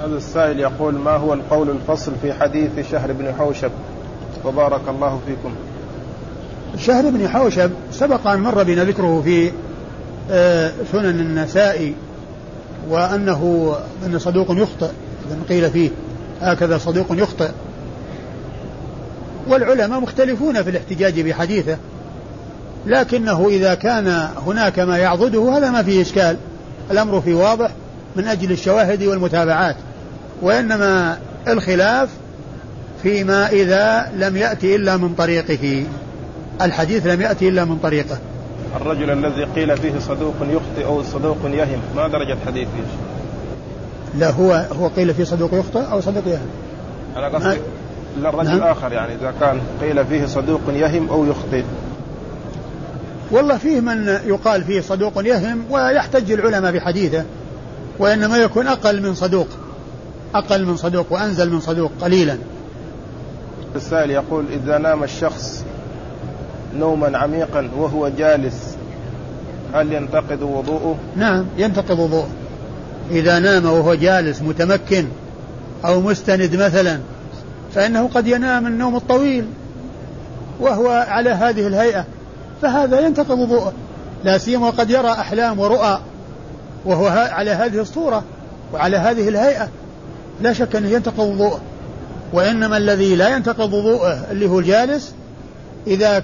هذا السائل يقول: ما هو القول الفصل في حديث شهر بن حوشب؟ وبارك الله فيكم. شهر بن حوشب سبق أن مر بنا ذكره في سنن النسائي، وأنه صدوق يخطئ، إذا قيل فيه هكذا صدوق يخطئ، والعلماء مختلفون في الاحتجاج بحديثه، لكنه إذا كان هناك ما يعضده هذا ما فيه إشكال، الأمر فيه واضح من أجل الشواهد والمتابعات، وإنما الخلاف فيما إذا لم يأتي إلا من طريقه، الحديث لم يأتي إلا من طريقه. الرجل الذي قيل فيه صدوق يخطئ أو صدوق يهم، ما درجة حديثه؟ لا، هو قيل فيه صدوق يخطئ أو صدوق يهم. أنا قصدي للرجل الآخر، يعني إذا كان قيل فيه صدوق يهم أو يخطئ. والله فيه من يقال فيه صدوق يهم ويحتج العلماء بحديثه، وإنما يكون أقل من صدوق وأنزل من صدوق قليلا. السائل يقول: إذا نام الشخص نوما عميقا وهو جالس هل ينتقض وضوءه؟ نعم ينتقض وضوءه، إذا نام وهو جالس متمكن أو مستند مثلا، فإنه قد ينام النوم الطويل وهو على هذه الهيئة، فهذا ينتقض وضوءه، لا سيما وقد يرى أحلام ورؤى وهو على هذه الصورة وعلى هذه الهيئة، لا شك أنه ينتقض وضوءه. وإنما الذي لا ينتقض وضوءه اللي هو الجالس إذا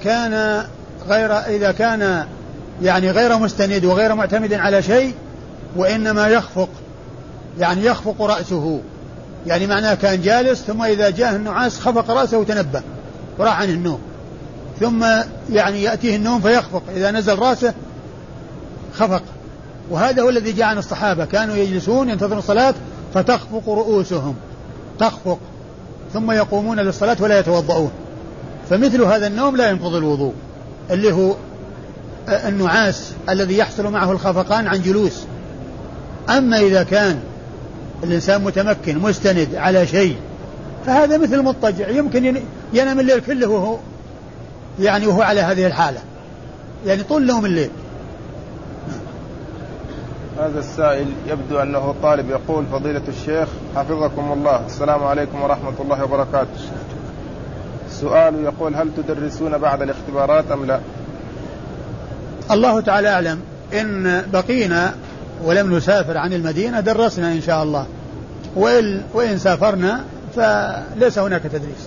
كان يعني غير مستند وغير معتمد على شيء، وإنما يخفق رأسه، يعني معناه كان جالس ثم إذا جاء النعاس خفق رأسه وتنبه وراح عن النوم، ثم يعني يأتيه النوم فيخفق، إذا نزل رأسه خفق. وهذا هو الذي جاء عن الصحابة، كانوا يجلسون ينتظرون الصلاة فتخفق رؤوسهم، تخفق، ثم يقومون للصلاة ولا يتوضؤون. فمثل هذا النوم لا ينقض الوضوء، اللي هو النعاس الذي يحصل معه الخفقان عن جلوس. أما إذا كان الإنسان متمكن مستند على شيء فهذا مثل المضطجع، يمكن ينام الليل كله وهو على هذه الحالة، يعني طول نوم الليل. هذا السائل يبدو أنه طالب، يقول: فضيلة الشيخ حفظكم الله، السلام عليكم ورحمة الله وبركاته. سؤال يقول: هل تدرسون بعد الاختبارات أم لا؟ الله تعالى أعلم، إن بقينا ولم نسافر عن المدينة درسنا إن شاء الله، وإن سافرنا فليس هناك تدريس.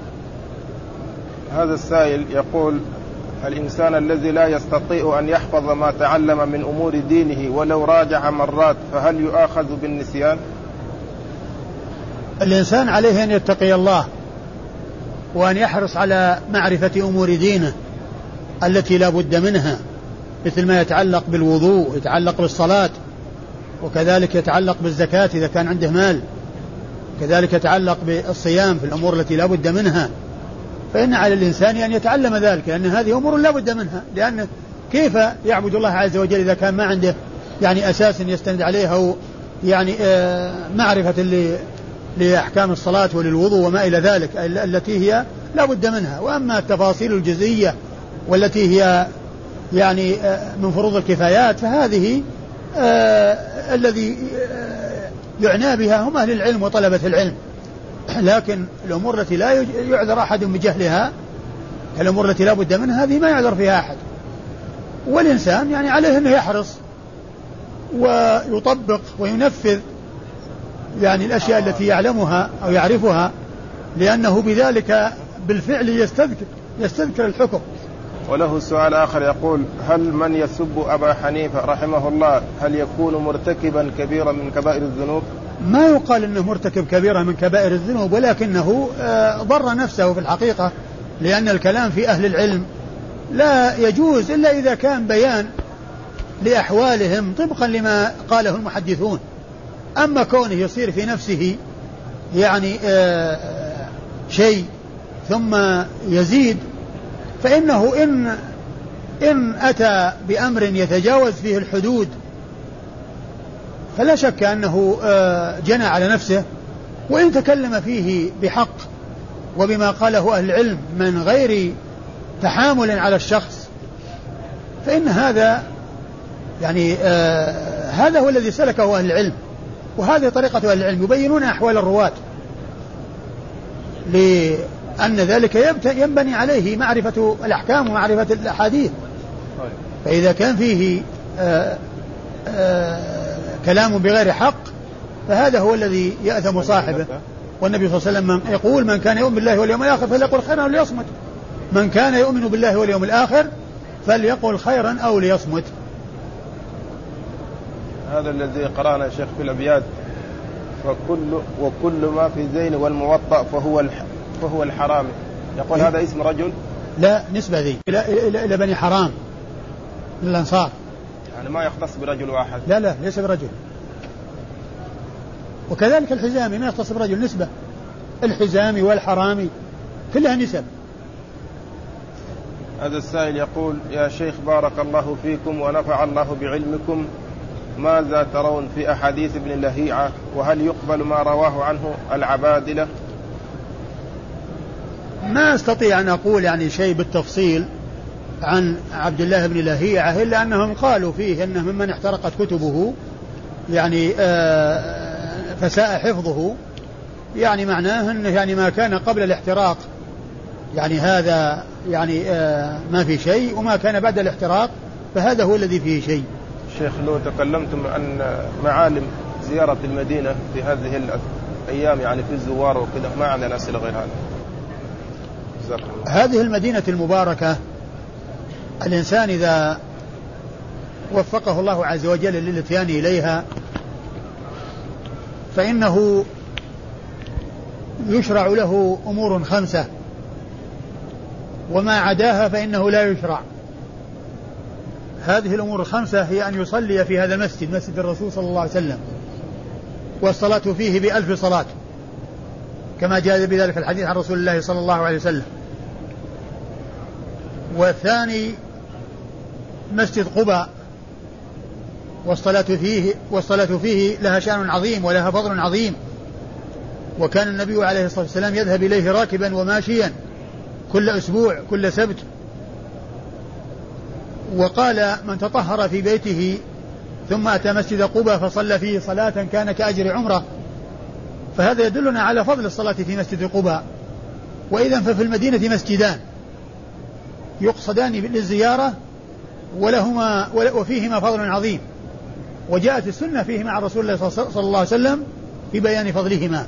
هذا السائل يقول: الإنسان الذي لا يستطيع أن يحفظ ما تعلم من أمور دينه ولو راجع مرات فهل يؤاخذ بالنسيان؟ الإنسان عليه أن يتقي الله وأن يحرص على معرفة أمور دينه التي لا بد منها، مثل ما يتعلق بالوضوء، يتعلق بالصلاة، وكذلك يتعلق بالزكاة إذا كان عنده مال، كذلك يتعلق بالصيام في الأمور التي لا بد منها. فإن على الإنسان أن يتعلم ذلك، لأن هذه أمور لا بد منها، لأن كيف يعبد الله عز وجل إذا كان ما عنده يعني أساس يستند عليه أو يعني معرفة لأحكام الصلاة وللوضوء وما إلى ذلك التي هي لا بد منها. وأما التفاصيل الجزئية والتي هي يعني من فروض الكفايات فهذه الذي يعنى بها هم أهل العلم وطلبة العلم، لكن الأمور التي لا يعذر أحد بجهلها، الأمور التي لا بد منها هذه ما يعذر فيها أحد. والإنسان يعني عليه أنه يحرص ويطبق وينفذ يعني الأشياء التي يعلمها أو يعرفها، لأنه بذلك بالفعل يستذكر الحكم. وله سؤال آخر يقول: هل من يسب أبا حنيفة رحمه الله هل يكون مرتكبا كبيرا من كبائر الذنوب؟ ما يقال أنه مرتكب كبيرا من كبائر الذنوب، ولكنه ضر نفسه في الحقيقة، لأن الكلام في أهل العلم لا يجوز إلا إذا كان بيان لأحوالهم طبقا لما قاله المحدثون. أما كونه يصير في نفسه يعني شيء ثم يزيد، فإنه إن أتى بأمر يتجاوز فيه الحدود فلا شك أنه جنى على نفسه، وإن تكلم فيه بحق وبما قاله أهل العلم من غير تحامل على الشخص فإن هذا يعني هذا هو الذي سلكه أهل العلم، وهذه طريقة أهل العلم، يبينون أحوال الرواة لأن ذلك ينبني عليه معرفة الأحكام ومعرفة الأحاديث. فإذا كان فيه كلام بغير حق فهذا هو الذي يأثم صاحبه. والنبي صلى الله عليه وسلم يقول: من كان يؤمن بالله واليوم الآخر فليقل خيرا أو ليصمت. من كان يؤمن بالله واليوم الآخر فليقل خيرا أو ليصمت. هذا الذي قرأنا شيخ في الأبيات: وكل ما في زين والموطأ فهو الحرام. يقول هذا اسم رجل؟ لا، نسبة ذي إلى بني حرام من الأنصار، يعني ما يختص برجل واحد. لا ليس برجل. وكذلك الحزامي ما يختص برجل، نسبة. الحزامي والحرامي كلها نسب. هذا السائل يقول: يا شيخ بارك الله فيكم ونفع الله بعلمكم، ماذا ترون في أحاديث ابن لهيعة، وهل يقبل ما رواه عنه العبادلة؟ ما استطيع أن أقول يعني شيء بالتفصيل عن عبد الله بن لهيعة، إلا أنهم قالوا فيه أنه ممن احترقت كتبه، يعني فساء حفظه، يعني معناه أنه يعني ما كان قبل الاحتراق يعني هذا يعني ما في شيء، وما كان بعد الاحتراق فهذا هو الذي فيه شيء. شيخ، لو تكلمتم عن معالم زيارة المدينة في هذه الأيام، يعني في الزوار وكذا، ما عندنا أسئلة غير هذا. هذه المدينة المباركة الإنسان إذا وفقه الله عز وجل للاتيان إليها فإنه يشرع له أمور 5، وما عداها فإنه لا يشرع. هذه الأمور 5 هي أن يصلي في هذا المسجد، مسجد الرسول صلى الله عليه وسلم، والصلاة فيه ب1000 صلاة كما جاء بذلك الحديث عن رسول الله صلى الله عليه وسلم. والثاني مسجد قباء، والصلاة فيه لها شأن عظيم ولها فضل عظيم، وكان النبي عليه الصلاة والسلام يذهب إليه راكبا وماشيا كل أسبوع كل سبت. وقال: من تطهر في بيته ثم أتى مسجد قباء فصلى فيه صلاة كان كأجر عمره. فهذا يدلنا على فضل الصلاة في مسجد قباء. وإذا ففي المدينة مسجدان يقصدان للزيارة وفيهما فضل عظيم، وجاءت السنة فيهما عن رسول الله صلى الله عليه وسلم في بيان فضلهما.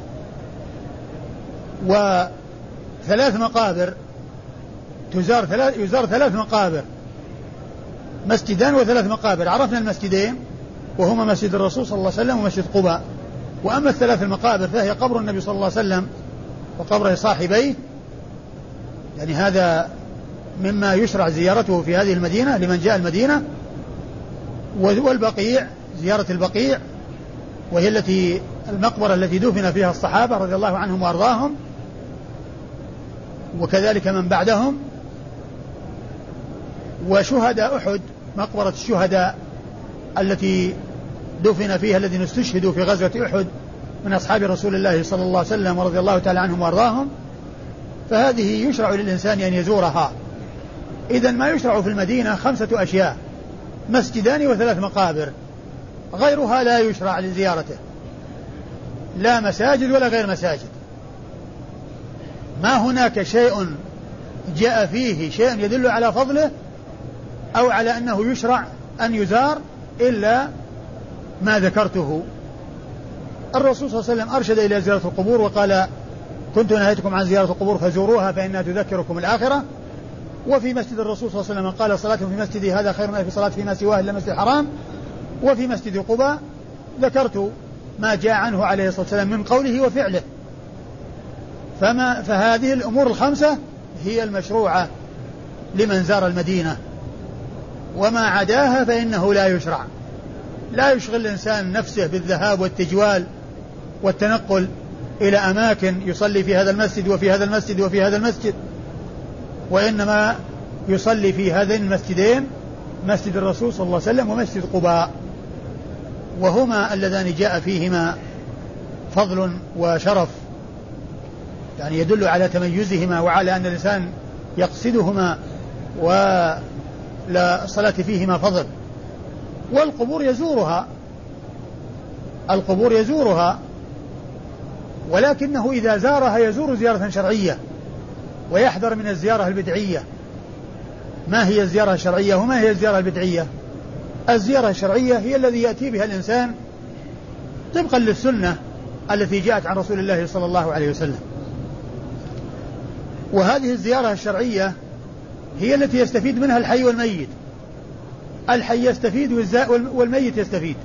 و3 مقابر يزار 3 مقابر، مسجدان و3 مقابر. عرفنا المسجدين وهما مسجد الرسول صلى الله عليه وسلم ومسجد قباء. وأما 3 المقابر فهي قبر النبي صلى الله عليه وسلم وقبر صاحبيه، يعني هذا مما يشرع زيارته في هذه المدينة لمن جاء المدينة. والبقيع، زيارة البقيع، وهي المقبرة التي دفن فيها الصحابة رضي الله عنهم وأرضاهم، وكذلك من بعدهم. وشهداء أحد، مقبرة الشهداء التي دفن فيها الذين استشهدوا في غزوة أحد من أصحاب رسول الله صلى الله عليه وسلم ورضي الله تعالى عنهم وأرضاهم، فهذه يشرع للإنسان أن يزورها. إذن ما يشرع في المدينة 5 أشياء: مسجدان و3 مقابر، غيرها لا يشرع لزيارته، لا مساجد ولا غير مساجد. ما هناك شيء جاء فيه شيء يدل على فضله أو على أنه يشرع أن يزار إلا ما ذكرته. الرسول صلى الله عليه وسلم أرشد إلى زيارة القبور وقال: كنت نهيتكم عن زيارة القبور فزوروها فإنها تذكركم الآخرة. وفي مسجد الرسول صلى الله عليه وسلم قال: صلاة في مسجدي هذا خير من 1000 صلاة فيما سواه إلا مسجد الحرام. وفي مسجد قباء ذكرت ما جاء عنه عليه الصلاة والسلام من قوله وفعله. فهذه الأمور 5 هي المشروعة لمن زار المدينة، وما عداها فإنه لا يشرع. لا يشغل الإنسان نفسه بالذهاب والتجوال والتنقل إلى أماكن يصلي في هذا المسجد وفي هذا المسجد وفي هذا المسجد، وإنما يصلي في هذين المسجدين، مسجد الرسول صلى الله عليه وسلم ومسجد قباء، وهما اللذان جاء فيهما فضل وشرف، يعني يدل على تميزهما وعلى أن الإنسان يقصدهما ولا الصلاة فيهما فضل. والقبور يزورها القبور يزورها، ولكنه إذا زارها يزور زيارة شرعية ويحذر من الزيارة البدعية. ما هي الزيارة الشرعية وما هي الزيارة البدعية؟ الزيارة الشرعية هي الذي يأتي بها الإنسان طبقا للسنة التي جاءت عن رسول الله صلى الله عليه وسلم. وهذه الزيارة الشرعية هي التي يستفيد منها الحي والميت. الحي يستفيد والميت يستفيد.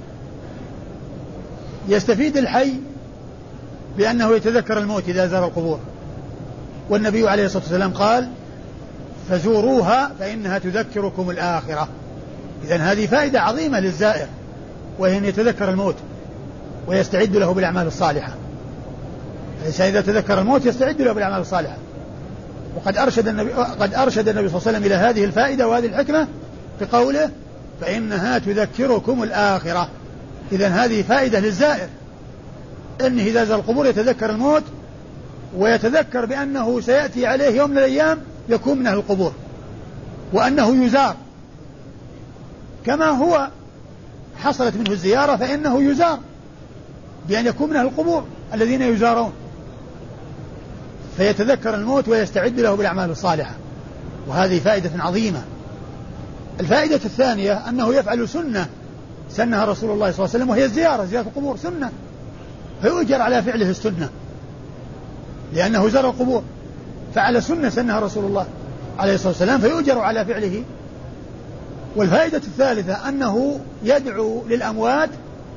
يستفيد الحي بأنه يتذكر الموت إذا زار القبور، والنبي عليه الصلاة والسلام قال فزوروها فإنها تذكركم الآخرة. إذن هذه فائدة عظيمة للزائر، وهي أن يتذكر الموت ويستعد له بالأعمال الصالحة. إذا تذكر الموت يستعد له بالأعمال الصالحة. وقد أرشد النبي صلى الله عليه وسلم إلى هذه الفائدة وهذه الحكمة بقوله فإنها تذكركم الآخرة. إذن هذه فائدة للزائر، أنه إذا زار القبور يتذكر الموت ويتذكر بأنه سيأتي عليه يوم من الأيام يكون من أهل القبور، وأنه يزار كما هو حصلت منه الزيارة، فإنه يزار بأن يكون من أهل القبور الذين يزارون، فيتذكر الموت ويستعد له بالأعمال الصالحة. وهذه فائدة عظيمة. الفائدة الثانية أنه يفعل سنة سنها رسول الله صلى الله عليه وسلم، وهي زيارة القبور سنة، فيؤجر على فعله السنة لأنه زار القبور، فعل سنة سنها رسول الله عليه الصلاة والسلام فيؤجر على فعله. والفائدة الثالثة أنه يدعو للأموات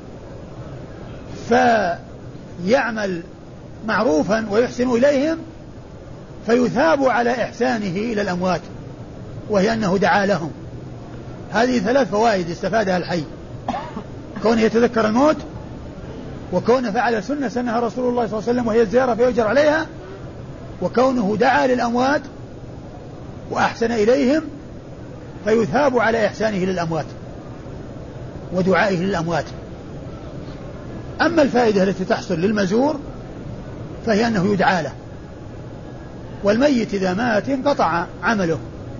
فيعمل معروفا ويحسن إليهم فيثاب على إحسانه إلى الأموات، وهي أنه دعا لهم. هذه 3 فوائد استفادها الحي: كونه يتذكر الموت، وكونه فعل سنة سنها رسول الله صلى الله عليه وسلم وهي الزيارة فيؤجر عليها، وكونه دعا للأموات وأحسن إليهم فيثاب على إحسانه للأموات ودعائه للأموات. أما الفائدة التي تحصل للمزور فهي أنه يدعى له، والميت إذا مات انقطع عمله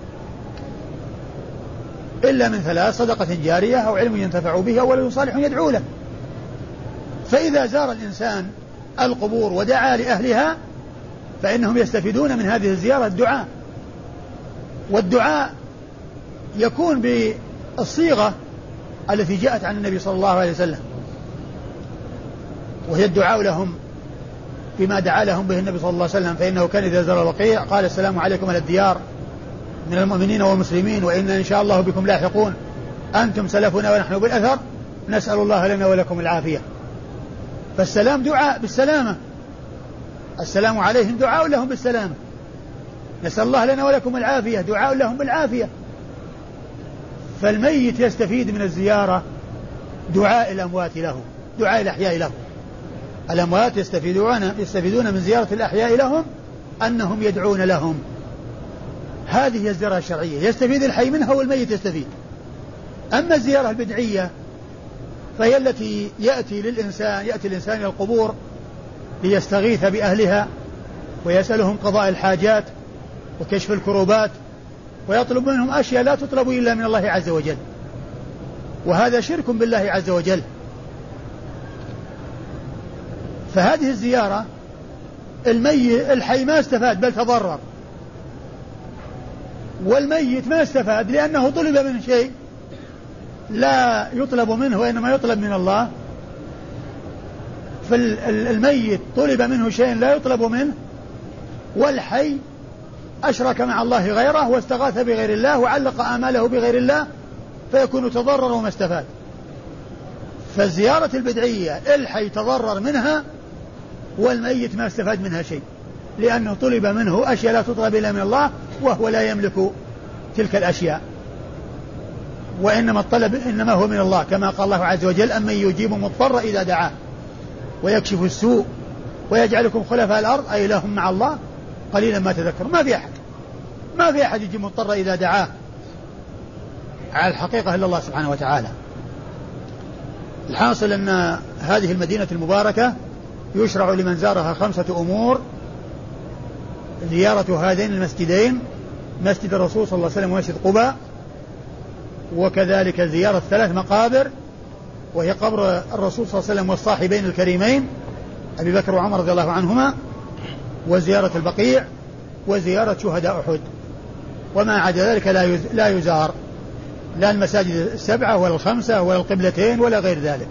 إلا من 3: صدقة جارية أو علم ينتفع به أو ولد صالح يدعو له. فإذا زار الإنسان القبور ودعا لأهلها فإنهم يستفيدون من هذه الزيارة الدعاء، والدعاء يكون بالصيغة التي جاءت عن النبي صلى الله عليه وسلم، وهي الدعاء لهم بما دعا لهم به النبي صلى الله عليه وسلم، فإنه كان إذا زار البقيع قال السلام عليكم على الديار من المؤمنين والمسلمين وإنا إن شاء الله بكم لاحقون، أنتم سلفنا ونحن بالأثر، نسأل الله لنا ولكم العافية. فالسلام دعاء بالسلامة، السلام عليهم دعاء لهم بالسلامة، نسأل الله لنا ولكم العافية دعاء لهم بالعافية. فالميت يستفيد من الزيارة دعاء الأموات له، دعاء الأحياء له. الأموات يستفيدون من زيارة الأحياء لهم أنهم يدعون لهم. هذه الزيارة الشرعية يستفيد الحي منها والميت يستفيد. أما الزيارة البدعية فهي التي يأتي الإنسان إلى القبور ليستغيث بأهلها ويسألهم قضاء الحاجات وكشف الكروبات، ويطلب منهم أشياء لا تطلب إلا من الله عز وجل، وهذا شرك بالله عز وجل. فهذه الزيارة الحي ما استفاد بل تضرر، والميت ما استفاد لأنه طلب منه شيء لا يطلب منه وإنما يطلب من الله. فالميت طلب منه شيء لا يطلب منه، والحي أشرك مع الله غيره واستغاث بغير الله وعلق آماله بغير الله، فيكون تضرر وما استفاد. فالزيارة البدعية الحي تضرر منها والميت ما استفاد منها شيء، لأنه طلب منه أشياء لا تطلب إلا من الله وهو لا يملك تلك الأشياء، وإنما الطلب إنما هو من الله، كما قال الله عز وجل أمن يجيب مضطر إذا دعاه ويكشف السوء ويجعلكم خلفاء الأرض أي لهم مع الله قليلا ما تذكر. ما في أحد يجيب مضطر إذا دعاه على الحقيقة إلا الله سبحانه وتعالى. الحاصل أن هذه المدينة المباركة يشرع لمن زارها 5 أمور: زيارة هذين المسجدين، مسجد الرسول صلى الله عليه وسلم ومسجد قباء، وكذلك زيارة 3 مقابر وهي قبر الرسول صلى الله عليه وسلم والصاحبين الكريمين أبي بكر وعمر رضي الله عنهما، وزيارة البقيع، وزيارة شهداء أحد. وما عدا ذلك لا يزار، لا المساجد السبعة ولا الخمسة ولا القبلتين ولا غير ذلك.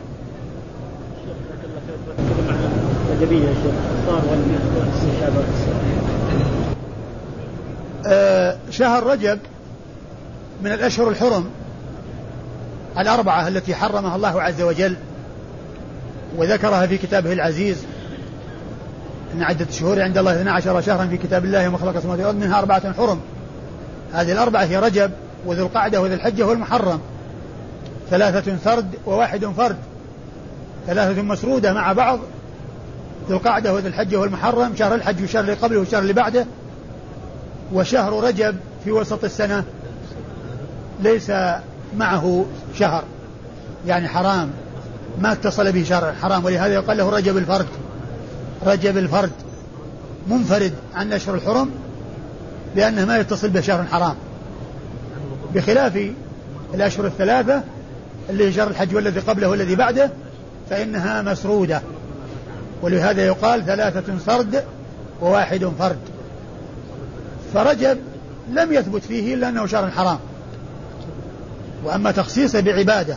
شهر رجب من الأشهر الحرم الأربعة التي حرمها الله عز وجل وذكرها في كتابه العزيز، إن عدة الشهور عند الله 12 شهرا في كتاب الله يوم خلق السماوات والأرض منها 4 حرم. هذه الأربعة هي رجب وذو القعدة وذو الحجة والمحرم، 3 فرد و1 فرد، 3 مسرودة مع بعض، ذو القعدة وذو الحجة والمحرم، شهر الحج والشهر اللي قبله والشهر اللي بعده. وشهر رجب في وسط السنة ليس معه شهر، يعني حرام، ما اتصل به شهر حرام، ولهذا يقال له رجب الفرد. رجب الفرد منفرد عن أشهر الحرم لأنه ما يتصل به شهر حرام، بخلاف الأشهر الثلاثة اللي هي شهر الحج والذي قبله والذي بعده فإنها مسرودة، ولهذا يقال 3 سرد و1 فرد. فرجب لم يثبت فيه إلا أنه شهر حرام، وأما تخصيصه بعبادة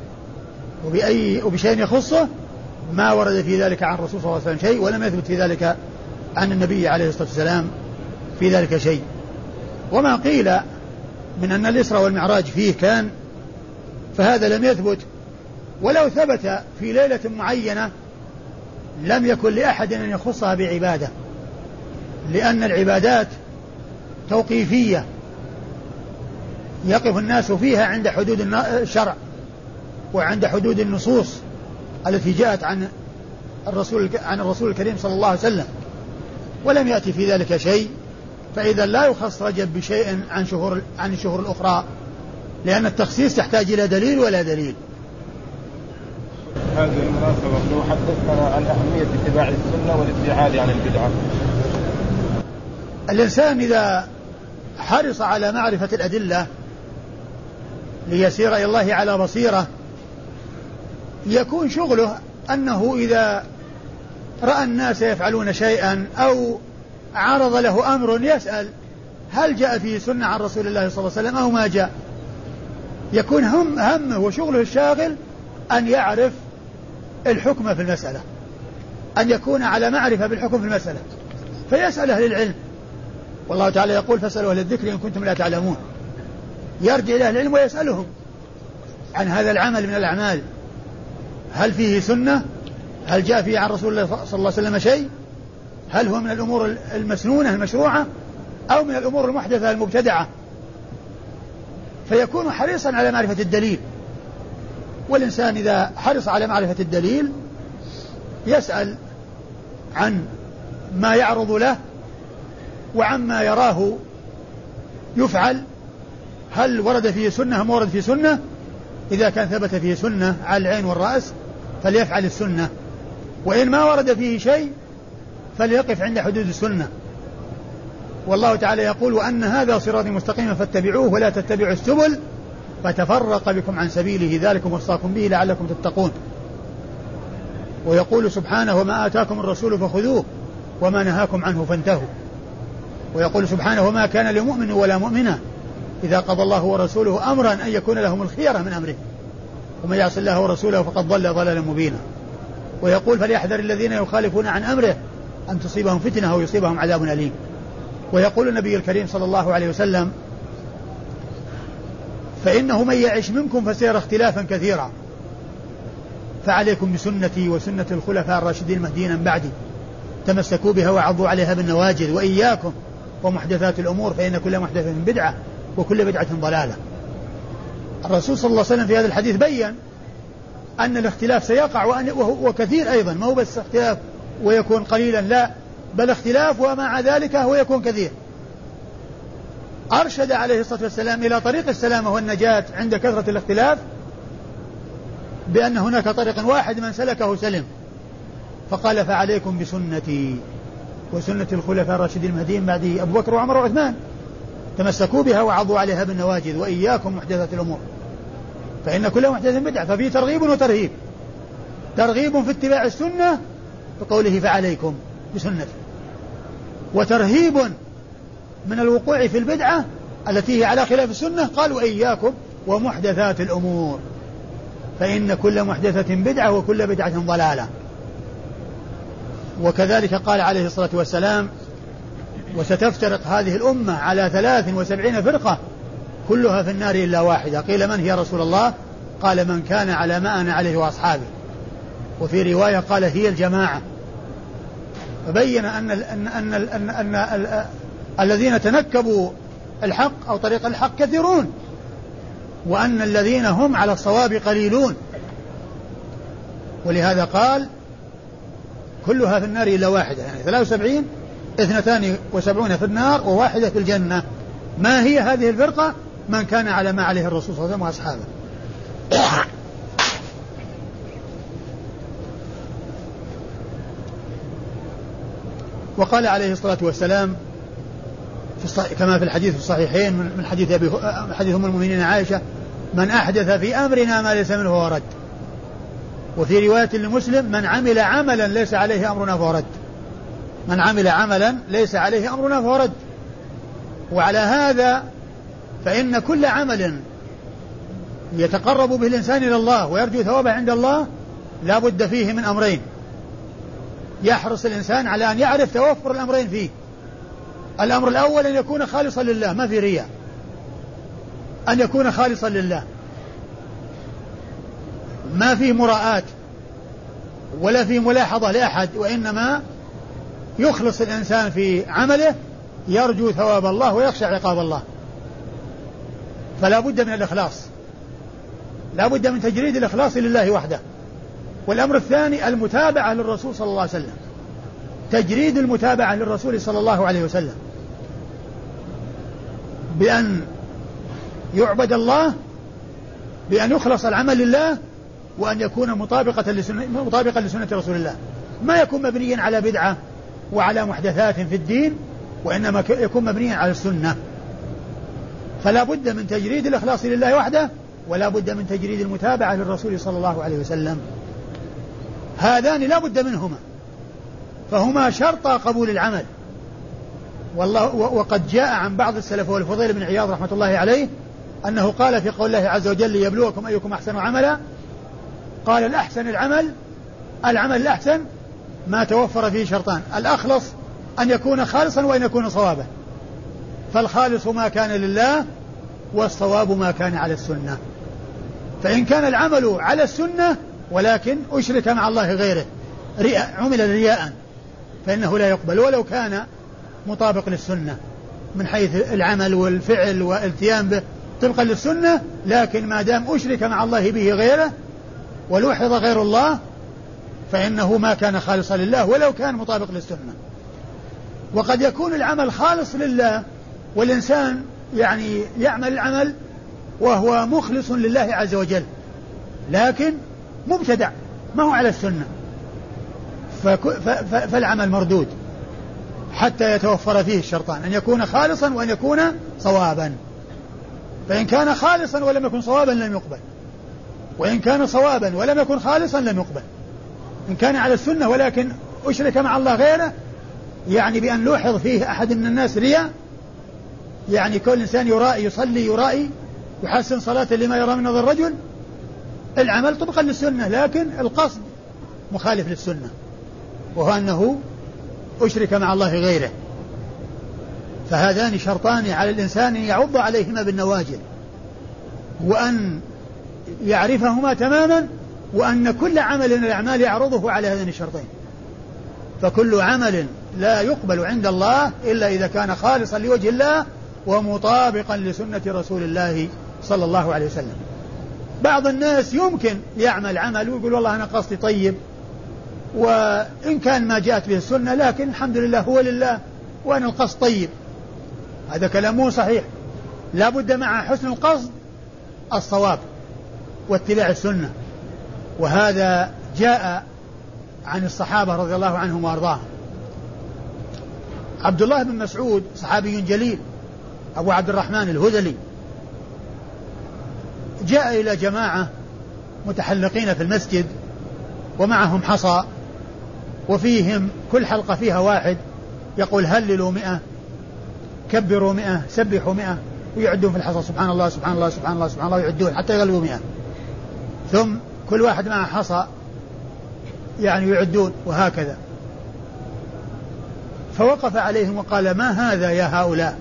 وبشيء يخصه ما ورد في ذلك عن الرسول صلى الله عليه وسلم شيء، ولم يثبت في ذلك عن النبي عليه الصلاة والسلام في ذلك شيء. وما قيل من أن الإسراء والمعراج فيه كان فهذا لم يثبت، ولو ثبت في ليلة معينة لم يكن لأحد أن يخصها بعبادة، لأن العبادات توقيفية يقف الناس فيها عند حدود الشرع وعند حدود النصوص التي جاءت عن الرسول الكريم صلى الله عليه وسلم، ولم يأتي في ذلك شيء، فإذا لا يخص رجب بشيء عن الشهور الأخرى، لأن التخصيص يحتاج إلى دليل ولا دليل. هذه المناسبة لو حدثنا عن أهمية اتباع السنة والابتعاد عن البدعة. الإنسان إذا حرص على معرفة الأدلة ليسير إلى الله على بصيرة يكون شغله أنه إذا رأى الناس يفعلون شيئا أو عرض له أمر يسأل هل جاء فيه سنة عن رسول الله صلى الله عليه وسلم أو ما جاء. يكون همه وشغله الشاغل أن يعرف الحكم في المسألة، أن يكون على معرفة بالحكم في المسألة، فيسأل أهل العلم. والله تعالى يقول فاسألوا أهل الذكر إن كنتم لا تعلمون. يرجع إلى أهل العلم ويسألهم عن هذا العمل من الأعمال، هل فيه سنة؟ هل جاء فيه عن رسول الله صلى الله عليه وسلم شيء؟ هل هو من الأمور المسنونة المشروعة أو من الأمور المحدثة المبتدعة؟ فيكون حريصا على معرفة الدليل. والإنسان إذا حرص على معرفة الدليل يسأل عن ما يعرض له وعما يراه يفعل، هل ورد فيه سنة أم ورد فيه سنة؟ إذا كان ثبت فيه سنة على العين والرأس فليفعل السنة، وإن ما ورد فيه شيء فليقف عند حدود السنة. والله تعالى يقول وأن هذا صراطي مستقيما فاتبعوه ولا تتبعوا السبل فتفرق بكم عن سبيله ذلكم وصاكم به لعلكم تتقون. ويقول سبحانه وما آتاكم الرسول فخذوه وما نهاكم عنه فانتهوا. ويقول سبحانه وما كان لمؤمن ولا مؤمنة إذا قضى الله ورسوله أمرا أن يكون لهم الخيرة من أمره ومن يعص الله ورسوله فقد ضل ضلالا مبينا. ويقول فليحذر الذين يخالفون عن أمره أن تصيبهم فتنة أو يصيبهم عذاب أليم. ويقول النبي الكريم صلى الله عليه وسلم فإنه من يعش منكم فسيرى اختلافا كثيرا فعليكم بسنتي وسنة الخلفاء الراشدين المهديين من بعدي تمسكوا بها وعضوا عليها بالنواجذ وإياكم ومحدثات الأمور فإن كل محدثة بدعة وكل بدعة ضلالة. الرسول صلى الله عليه وسلم في هذا الحديث بيّن أن الاختلاف سيقع وكثير أيضا، ما هو بس اختلاف ويكون قليلا، لا بل اختلاف ومع ذلك هو يكون كثير. أرشد عليه الصلاة والسلام إلى طريق السلامة والنجاة عند كثرة الاختلاف بأن هناك طريق واحد من سلكه سلم، فقال فعليكم بسنتي وسنة الخلفاء الراشدين المهديين بعدي أبو بكر وعمر وعثمان تمسكوا بها وعضوا عليها بالنواجذ وإياكم محدثات الأمور فإن كل محدثة بدعة. ففي ترغيب وترهيب. ترغيب في اتباع السنة بقوله فعليكم بسنتي، وترهيب من الوقوع في البدعة التي هي على خلاف السنة، قالوا إياكم ومحدثات الأمور فإن كل محدثة بدعة وكل بدعة ضلالة. وكذلك قال عليه الصلاة والسلام وستفترق هذه الأمة على 73 فرقة كلها في النار إلا واحدة. قيل من هي يا رسول الله؟ قال من كان على ما أنا عليه وأصحابي. وفي رواية قال هي الجماعة. فبين أن الذين تنكبوا الحق أو طريق الحق كثيرون، وأن الذين هم على الصواب قليلون. ولهذا قال كلها في النار إلا واحدة، يعني 73 72 في النار وواحدة في الجنة. ما هي هذه الفرقة؟ من كان على ما عليه الرسول صلى الله عليه وسلم وأصحابه. وقال عليه الصلاة والسلام كما في الحديث في الصحيحين من حديث أم المؤمنين عائشة من أحدث في أمرنا ما ليس منه فهو رد. وفي رواية لمسلم من عمل عملا ليس عليه أمرنا فهو رد. من عمل عملا ليس عليه أمرنا فهو رد. وعلى هذا فإن كل عمل يتقرب به الإنسان إلى الله ويرجو ثوابه عند الله لا بد فيه من أمرين، يحرص الإنسان على أن يعرف توفر الأمرين فيه. الأمر الأول أن يكون خالصا لله، ما في رياء، أن يكون خالصا لله، ما فيه مراءات ولا فيه ملاحظة لأحد، وإنما يخلص الإنسان في عمله يرجو ثواب الله ويخشى عقاب الله. فلا بد من الإخلاص، لا بد من تجريد الإخلاص لله وحده. والأمر الثاني المتابعة للرسول صلى الله عليه وسلم، تجريد المتابعة للرسول صلى الله عليه وسلم بأن يعبد الله، بأن يخلص العمل لله، وأن يكون مطابقا لسنة رسول الله، ما يكون مبنيا على بدعة وعلى محدثات في الدين، وإنما يكون مبنيا على السنة. فلا بد من تجريد الإخلاص لله وحده، ولا بد من تجريد المتابعة للرسول صلى الله عليه وسلم. هذان لا بد منهما، فهما شرط قبول العمل. والله وقد جاء عن بعض السلف والفضيل بن عياض رحمة الله عليه أنه قال في قول الله عز وجل ليبلوكم أيكم أحسن عملا، قال الأحسن العمل الأحسن ما توفر فيه شرطان: الأخلص أن يكون خالصا وأن يكون صوابا، فالخالص ما كان لله والصواب ما كان على السنة. فإن كان العمل على السنة ولكن أشرك مع الله غيره، عمل رياء، فإنه لا يقبل ولو كان مطابق للسنة من حيث العمل والفعل والالتيام به طبقا للسنة، لكن ما دام أشرك مع الله به غيره ولوحظ غير الله فإنه ما كان خالصا لله ولو كان مطابق للسنة. وقد يكون العمل خالص لله والإنسان يعني يعمل العمل وهو مخلص لله عز وجل، لكن مبتدع ما هو على السنة، فالعمل مردود حتى يتوفر فيه الشرطان: أن يكون خالصا وأن يكون صوابا. فإن كان خالصا ولم يكن صوابا لم يقبل، وإن كان صوابا ولم يكن خالصا لم يقبل. إن كان على السنة ولكن أشرك مع الله غيره، يعني بأن لوحظ فيه أحد من الناس رياء، يعني كل إنسان يرائي يصلي يرائي يحسن صلاة لما يرى من نظر الرجل، العمل طبقا للسنة لكن القصد مخالف للسنة، وهو أنه أشرك مع الله غيره. فهذان شرطان على الإنسان يعض عليهما بالنواجذ، وأن يعرفهما تماما، وأن كل عمل من الأعمال يعرضه على هذين الشرطين. فكل عمل لا يقبل عند الله إلا إذا كان خالصا لوجه الله ومطابقا لسنة رسول الله صلى الله عليه وسلم. بعض الناس يمكن يعمل عمل ويقول والله أنا قصدي طيب، وإن كان ما جاءت به السنة لكن الحمد لله هو لله وأنا القصد طيب. هذا كلام مو صحيح. لا بد مع حسن القصد الصواب واتباع السنة. وهذا جاء عن الصحابة رضي الله عنهم وأرضاهم. عبد الله بن مسعود صحابي جليل أبو عبد الرحمن الهذلي جاء إلى جماعة متحلقين في المسجد ومعهم حصى، وفيهم كل حلقة فيها واحد يقول هللوا 100، كبروا 100، سبحوا 100، ويعدون في الحصى سبحان الله سبحان الله سبحان الله سبحان الله، يعدون حتى يغلبوا 100. ثم كل واحد معه حصى يعني يعدون وهكذا. فوقف عليهم وقال ما هذا يا هؤلاء؟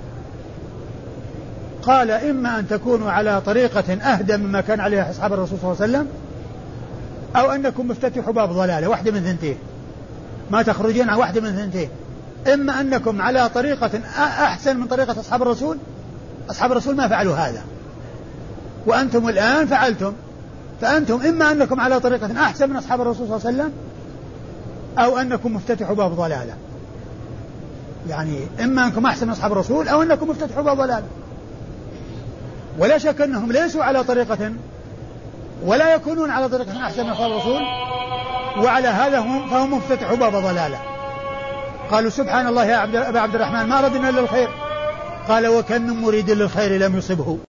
قال إما أن تكونوا على طريقة أهدى مما كان عليها أصحاب الرسول صلى الله عليه وسلم، أو أنكم مفتتحوا باب ضلالة، واحدة من ثنتين، ما تخرجين عن واحدة من ثنتين. إما أنكم على طريقة أحسن من طريقة أصحاب الرسول، أصحاب الرسول ما فعلوا هذا وأنتم الآن فعلتم، فأنتم إما أنكم على طريقة أحسن من أصحاب الرسول صلى الله عليه وسلم، أو أنكم مفتتحوا باب ضلالة. يعني إما أنكم أحسن من أصحاب الرسول أو أنكم مفتتحوا باب ضلالة. ولا شك أنهم ليسوا على طريقة ولا يكونون على طريقة أحسن من أصحاب الرسول، وعلى هذا فهم مفتتحوا باب ضلالة. قالوا سبحان الله يا أبا عبد الرحمن ما ردنا إلا الخير. قال وكم من مريد للخير لم يصبه.